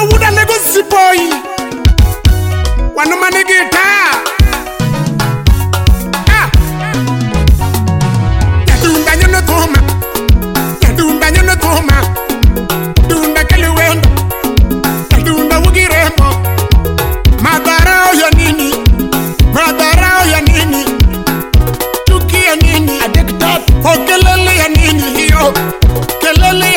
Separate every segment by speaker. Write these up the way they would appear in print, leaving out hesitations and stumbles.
Speaker 1: wuda lego sipoi wano manigita yadunda nyono toma dunda kaluwendo yadunda wugiremo madarao ya nini tuki ya nini adektat kelele ya nini hiyo kelele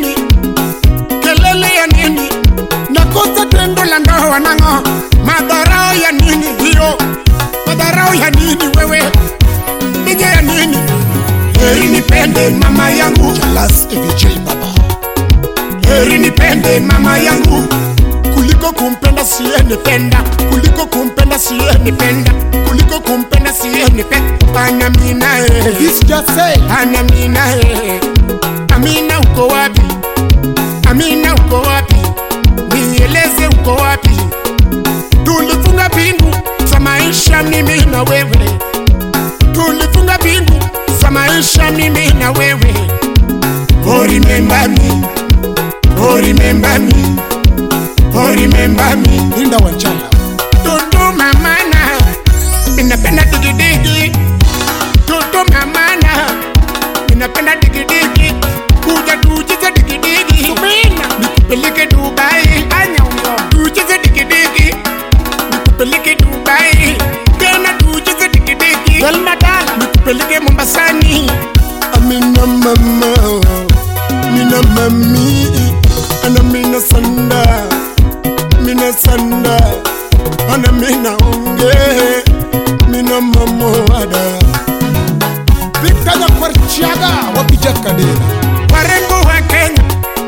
Speaker 1: ya nini nakosa tendo la ndoa nango madarao ya nini hiyo madarao ya nini wewe nije ya nini heri nipende mama yangu Jalas EVJ baba heri nipende mama yangu kuliko kumpenda siye nipenda kuliko kumpenda siye nipenda kuliko kumpenda siye nipenda Amina
Speaker 2: He's just say
Speaker 1: Amina Amina uko wapi Amina uko wapi nieleze uko wapi tulifunga bingu za maisha mimi na wewe tulifunga bingu za maisha mimi na wewe oh remember me oh remember me oh remember me
Speaker 2: Linda Wanchala
Speaker 1: Toto mamana ninapenda digidigi Toto mamana ninapenda digidigi kuja tucheze digidigi Subina nikupeleke Dubai anya uyo tucheze digidigi nikupeleke Dubai tena tucheze digidigi Galmadala nikupeleke Mombasani
Speaker 2: Amina mama Mina mami Ana mina sanda Mina sanda Ana mina unge Mina mamoada Victor Kwarchiaga Wapija Kadena
Speaker 1: warembo wa Kenya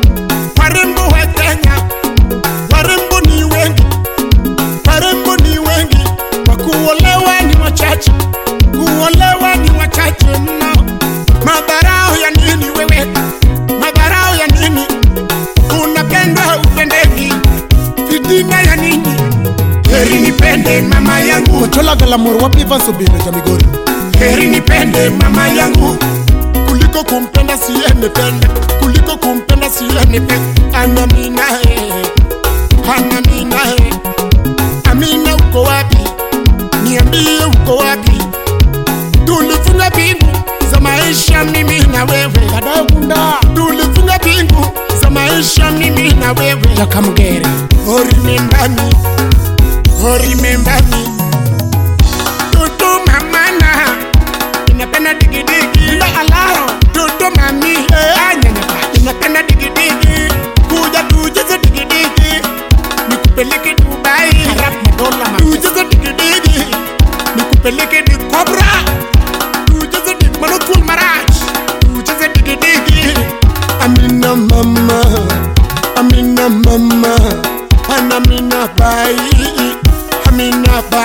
Speaker 1: warembo ni wengi wakuolewa ni wachache kuolewa ni wachache mno madharau ya nini wewe madharau ya nini unapenda upendeki fitina ya nini heri nipende mama yangu
Speaker 2: Kochola Galamor wapi Vanso Bine Jamigori
Speaker 1: heri nipende mama yangu kuliko kumpenda siye nipenda kuliko kumpenda siye nipenda Amina Amina uko wapi niambie uko wapi tulifunga bingu za maisha mimi na wewe
Speaker 2: Kadagunda
Speaker 1: tulifunga bingu za maisha mimi na wewe
Speaker 2: Jakamgere
Speaker 1: oh remember me Toto mamana inapenda digidigi la alaro Toto mami anyanyaka inapenda digidigi kuja tucheze digidigi nikupeleke Dubai harap madola tucheze digidigi nikupeleke di Cobra tucheze di Manotul Maraj tucheze digidigi
Speaker 2: Amina mama Ana mina bai Amina ba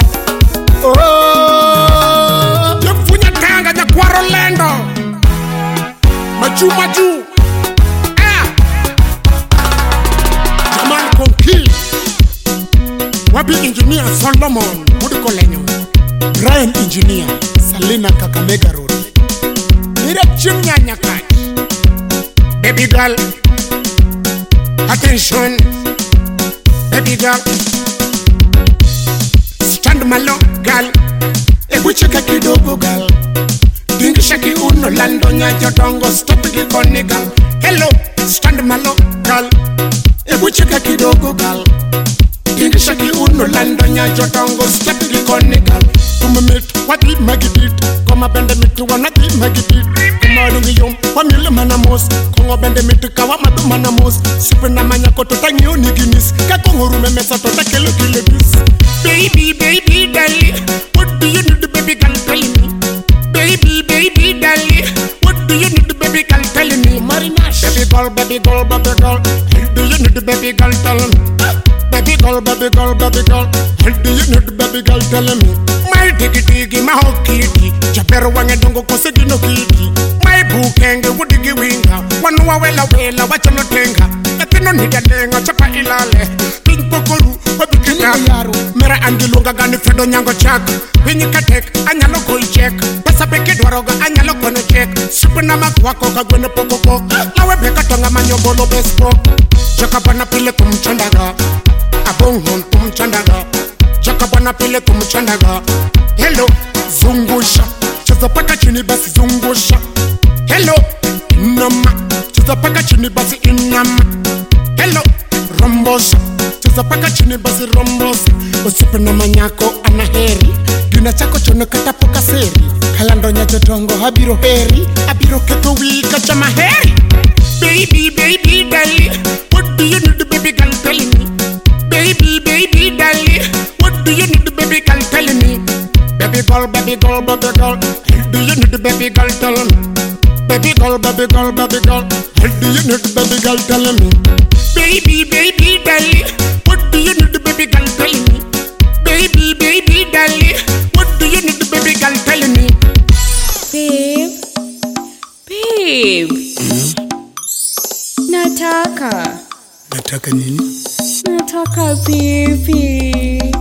Speaker 1: oh yefunya tanga ja kwaro lendo maju Jamal Konki wabi engineer Solomon Mudiko Lenyo Brian engineer Salina Kakamega Road Nire chimnya kach baby girl attention baby girl stand malo girl ebucheka kidogo girl dingisha kiuno lando nyaja dongo stop gikoni girl hello stand malo girl ebucheka kidogo girl dingisha kiuno lando nyaja dongo stop gikoni girl kumemit wati magidit koma bende mitu wanati magidit koma rungi yom wamile manamos kongo bende mitu kawa madu manamos sipe na manyako tota ngioni ginis kakonguru memesa tota kelo kilebis baby darling what do you need baby girl tell me baby darling what do you need baby girl tell me Marinash baby girl what do you need baby girl tell me baby girl what do you need baby girl tell me my diggy my hokiti chapero wange dongo kose dino kiti my bukenge wudigi winga wanu wawela wachano tenga katino nigadenga chapa ilale pinkokolu wabikina yaro mera angilunga gani fredo nyango chak winyi katek anyalo koi check pasa peke dwaroga anyalo kono check Sipuna makwako kagwene pokoko Nawe beka tonga manyobolo bespo Jakabana pile kumchandaga Abongon kumchandaga Jakabana pile kumchandaga Hello, zungusha Cheza paka chini basi zungusha Hello, inama Cheza paka chini basi inama Hello, rombosa Cheza paka chini basi rombosa Usipe na manyako anaheri Gina chako chono katapoka seri Kalando nyacho tongo habiro heri Abiro keto wika chama heri Baby, baby, darling What do you need, baby girl, telling me? Baby, baby, darling What do you need, baby girl, telling me? Baby girl, baby girl, baby girl What do you need, baby girl, telling me? Baby girl, baby girl, baby girl What do you need, baby girl, telling me? Baby, baby, darling What do you need, baby girl, telling me? Baby, baby, darling What do you need, baby girl, telling me?
Speaker 3: Babe, babe Nataka
Speaker 2: Nataka nini?
Speaker 3: Nataka baby